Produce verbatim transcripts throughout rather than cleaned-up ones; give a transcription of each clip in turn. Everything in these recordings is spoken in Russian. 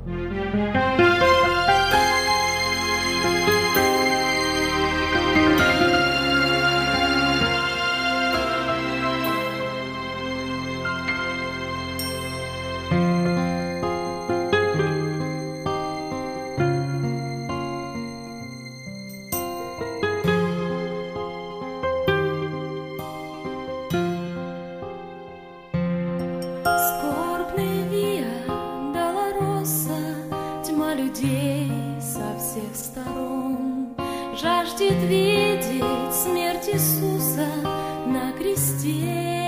Скорбный Виа Долороса, тьма людей со всех сторон жаждет видеть смерть Иисуса на кресте.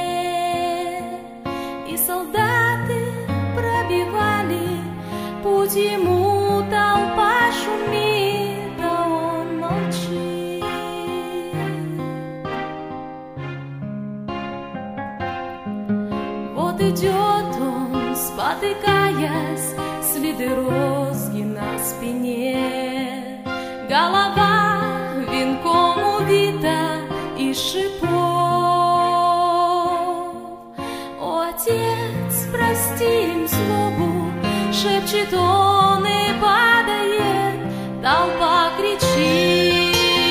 И солдаты пробивали путь ему, толпа шумит, а он молчит. Вот идет он, спотыкаясь, следы розги на спине, голова венком увита из шипов. О, Отец, прости им злобу, шепчет он и падает, толпа кричит.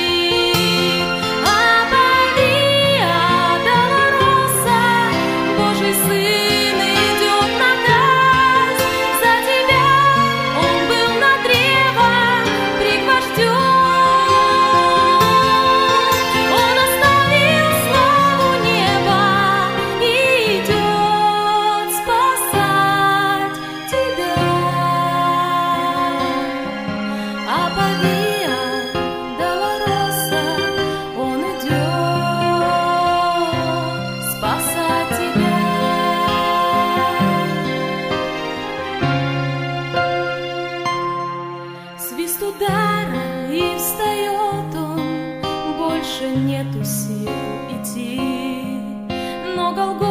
Свист удара, и встает он, больше нету сил идти, но Голгофа